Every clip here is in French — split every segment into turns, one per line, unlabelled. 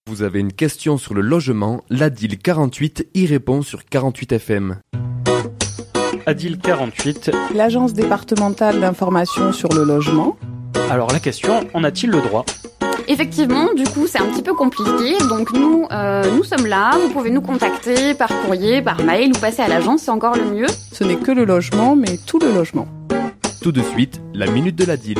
Vous avez une question sur le logement, l'ADIL 48 y répond sur 48 FM.
ADIL 48.
L'Agence départementale d'information sur le logement.
Alors la question, en a-t-il le droit ?
Effectivement, du coup, c'est un petit peu compliqué. Donc nous sommes là. Vous pouvez nous contacter par courrier, par mail ou passer à l'agence, c'est encore le mieux.
Ce n'est que le logement, mais tout le logement.
Tout de suite, la minute de l'ADIL.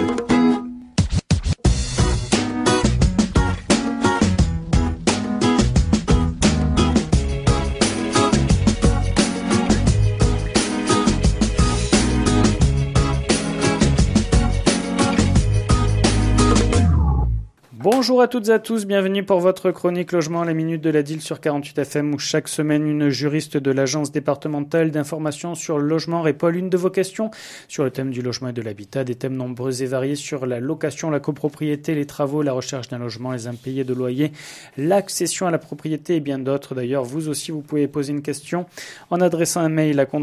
Bonjour à toutes et à tous, bienvenue pour votre chronique logement, la minute de l'ADIL sur 48 FM où chaque semaine une juriste de l'agence départementale d'information sur le logement répond à l'une de vos questions sur le thème du logement et de l'habitat, des thèmes nombreux et variés sur la location, la copropriété, les travaux, la recherche d'un logement, les impayés de loyer, l'accession à la propriété et bien d'autres. D'ailleurs, vous aussi, vous pouvez poser une question en adressant un mail à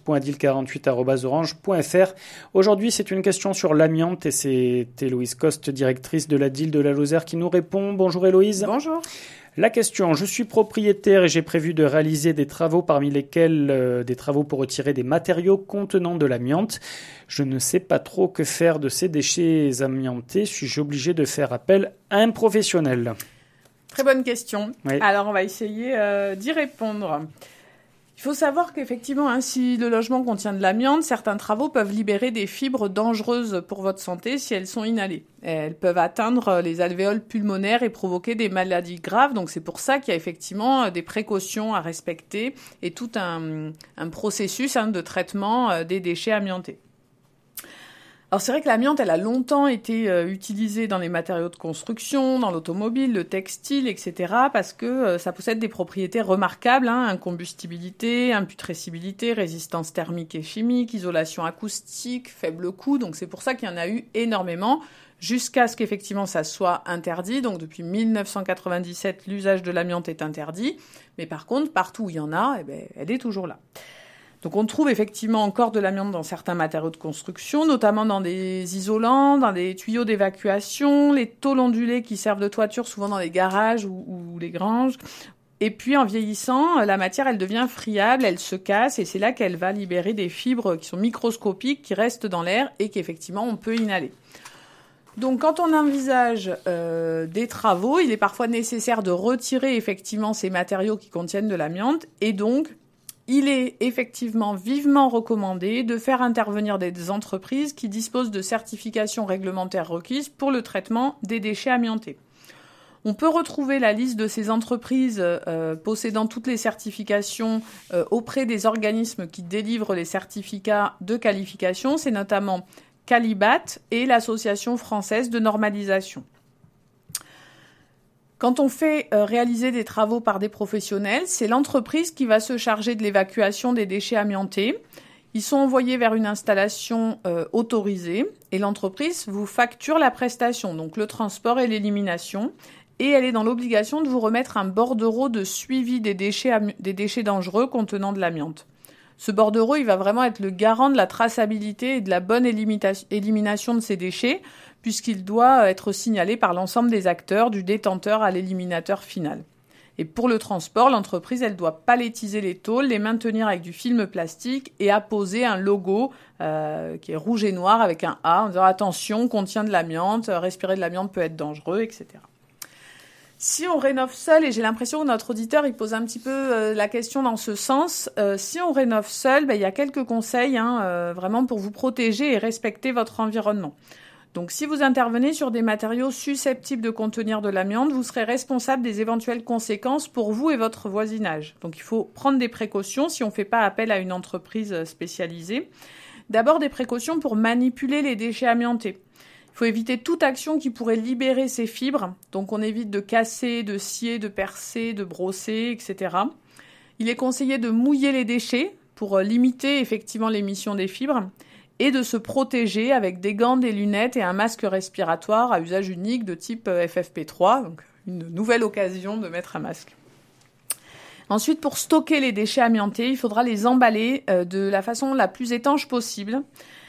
contact.adil48@orange.fr. Aujourd'hui, c'est une question sur l'amiante et c'est Héloïse Coste, directrice de l'ADIL de la Lozère, qui nous répond. Bonjour Héloïse.
Bonjour.
La question, je suis propriétaire et j'ai prévu de réaliser des travaux parmi lesquels des travaux pour retirer des matériaux contenant de l'amiante. Je ne sais pas trop que faire de ces déchets amiantés. Suis-je obligé de faire appel à un professionnel ?
Très bonne question.
Oui.
Alors on va essayer d'y répondre. Il faut savoir qu'effectivement, si le logement contient de l'amiante, certains travaux peuvent libérer des fibres dangereuses pour votre santé si elles sont inhalées. Elles peuvent atteindre les alvéoles pulmonaires et provoquer des maladies graves. Donc c'est pour ça qu'il y a effectivement des précautions à respecter et tout un processus de traitement des déchets amiantés. Alors c'est vrai que l'amiante, elle a longtemps été utilisée dans les matériaux de construction, dans l'automobile, le textile, etc. parce que ça possède des propriétés remarquables, incombustibilité, imputrescibilité, résistance thermique et chimique, isolation acoustique, faible coût. Donc c'est pour ça qu'il y en a eu énormément jusqu'à ce qu'effectivement ça soit interdit. Donc depuis 1997, l'usage de l'amiante est interdit. Mais par contre, partout où il y en a, elle est toujours là. Donc on trouve effectivement encore de l'amiante dans certains matériaux de construction, notamment dans des isolants, dans des tuyaux d'évacuation, les tôles ondulées qui servent de toiture, souvent dans les garages ou les granges. Et puis en vieillissant, la matière, elle devient friable, elle se casse, et c'est là qu'elle va libérer des fibres qui sont microscopiques, qui restent dans l'air et qu'effectivement on peut inhaler. Donc quand on envisage des travaux, il est parfois nécessaire de retirer effectivement ces matériaux qui contiennent de l'amiante, et donc il est effectivement vivement recommandé de faire intervenir des entreprises qui disposent de certifications réglementaires requises pour le traitement des déchets amiantés. On peut retrouver la liste de ces entreprises possédant toutes les certifications auprès des organismes qui délivrent les certificats de qualification. C'est notamment Calibat et l'Association française de normalisation. Quand on fait réaliser des travaux par des professionnels, c'est l'entreprise qui va se charger de l'évacuation des déchets amiantés. Ils sont envoyés vers une installation autorisée et l'entreprise vous facture la prestation, donc le transport et l'élimination. Et elle est dans l'obligation de vous remettre un bordereau de suivi des déchets dangereux contenant de l'amiante. Ce bordereau, il va vraiment être le garant de la traçabilité et de la bonne élimination de ces déchets, puisqu'il doit être signalé par l'ensemble des acteurs, du détenteur à l'éliminateur final. Et pour le transport, l'entreprise, elle doit palettiser les tôles, les maintenir avec du film plastique et apposer un logo qui est rouge et noir avec un A, en disant « Attention, contient de l'amiante, respirer de l'amiante peut être dangereux, etc. » Si on rénove seul, et j'ai l'impression que notre auditeur il pose un petit peu la question dans ce sens, si on rénove seul, il y a quelques conseils vraiment pour vous protéger et respecter votre environnement. Donc si vous intervenez sur des matériaux susceptibles de contenir de l'amiante, vous serez responsable des éventuelles conséquences pour vous et votre voisinage. Donc il faut prendre des précautions si on ne fait pas appel à une entreprise spécialisée. D'abord des précautions pour manipuler les déchets amiantés. Il faut éviter toute action qui pourrait libérer ces fibres. Donc on évite de casser, de scier, de percer, de brosser, etc. Il est conseillé de mouiller les déchets pour limiter effectivement l'émission des fibres et de se protéger avec des gants, des lunettes et un masque respiratoire à usage unique de type FFP3. Donc une nouvelle occasion de mettre un masque. Ensuite, pour stocker les déchets amiantés, il faudra les emballer de la façon la plus étanche possible.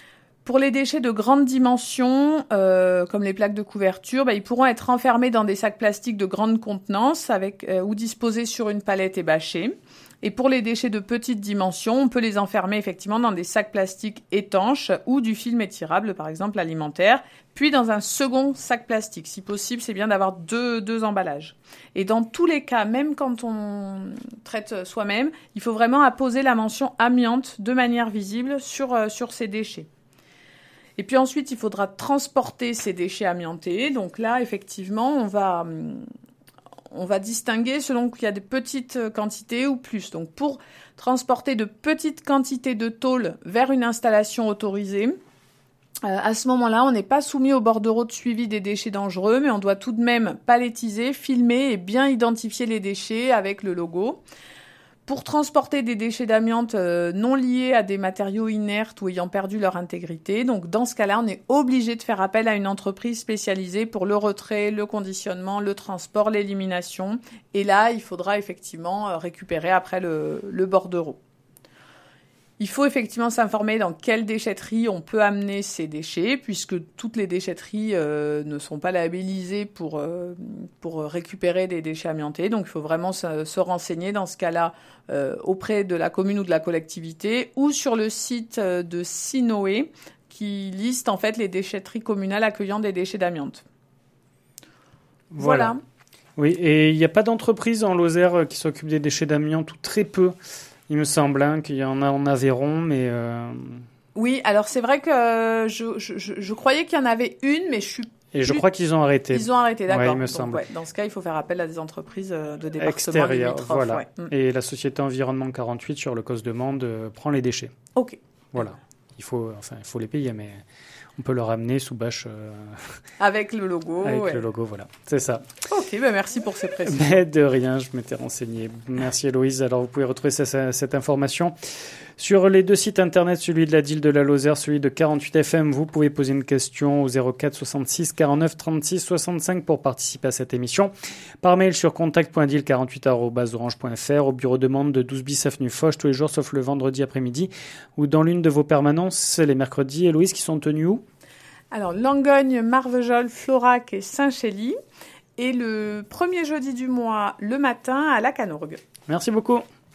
Pour les déchets de grande dimension, comme les plaques de couverture, ils pourront être enfermés dans des sacs plastiques de grande contenance ou disposés sur une palette et bâchés. Et pour les déchets de petite dimension, on peut les enfermer effectivement dans des sacs plastiques étanches ou du film étirable, par exemple alimentaire, puis dans un second sac plastique. Si possible, c'est bien d'avoir deux emballages. Et dans tous les cas, même quand on traite soi-même, il faut vraiment apposer la mention amiante de manière visible sur ces déchets. Et puis ensuite, il faudra transporter ces déchets amiantés. Donc là, effectivement, on va distinguer selon qu'il y a des petites quantités ou plus. Donc pour transporter de petites quantités de tôle vers une installation autorisée, à ce moment-là, on n'est pas soumis au bordereau de suivi des déchets dangereux, mais on doit tout de même palettiser, filmer et bien identifier les déchets avec le logo. Pour transporter des déchets d'amiante non liés à des matériaux inertes ou ayant perdu leur intégrité, donc dans ce cas-là, on est obligé de faire appel à une entreprise spécialisée pour le retrait, le conditionnement, le transport, l'élimination. Et là, il faudra effectivement récupérer après le bordereau. Il faut effectivement s'informer dans quelle déchetterie on peut amener ces déchets, puisque toutes les déchetteries ne sont pas labellisées pour récupérer des déchets amiantés. Donc il faut vraiment se renseigner dans ce cas-là auprès de la commune ou de la collectivité ou sur le site de Sinoé qui liste en fait les déchetteries communales accueillant des déchets d'amiante. Voilà.
Oui, et il n'y a pas d'entreprise en Lozère qui s'occupe des déchets d'amiante, ou très peu. Il me semble qu'il y en a en Aveyron, mais...
Oui, alors c'est vrai que je croyais qu'il y en avait une, mais
je crois qu'ils ont arrêté.
Ils ont arrêté, d'accord.
Ouais, il me semble.
Ouais, dans ce cas, il faut faire appel à des entreprises de département
extérieures,
limitrophes.
Voilà.
Ouais.
Et la société Environnement 48, sur le COS-Demande, prend les déchets.
Ok.
Voilà. Il faut les payer, mais on peut leur amener sous bâche.
Avec le logo.
Avec le logo, voilà. C'est ça.
Ok, merci pour ces précisions.
Mais de rien, je m'étais renseigné. Merci Héloïse. Alors vous pouvez retrouver cette information sur les deux sites internet, celui de la DIL de la Lozère, celui de 48FM. Vous pouvez poser une question au 04 66 49 36 65 pour participer à cette émission. Par mail sur contact.dil48@orange.fr, au bureau de demande de 12 bis avenue Foch, tous les jours sauf le vendredi après-midi, ou dans l'une de vos permanences les mercredis. Héloïse, qui sont tenues où ?
Alors, Langogne, Marvejols, Florac et Saint-Chély. Et le premier jeudi du mois, le matin, à la Canourgue.
Merci beaucoup.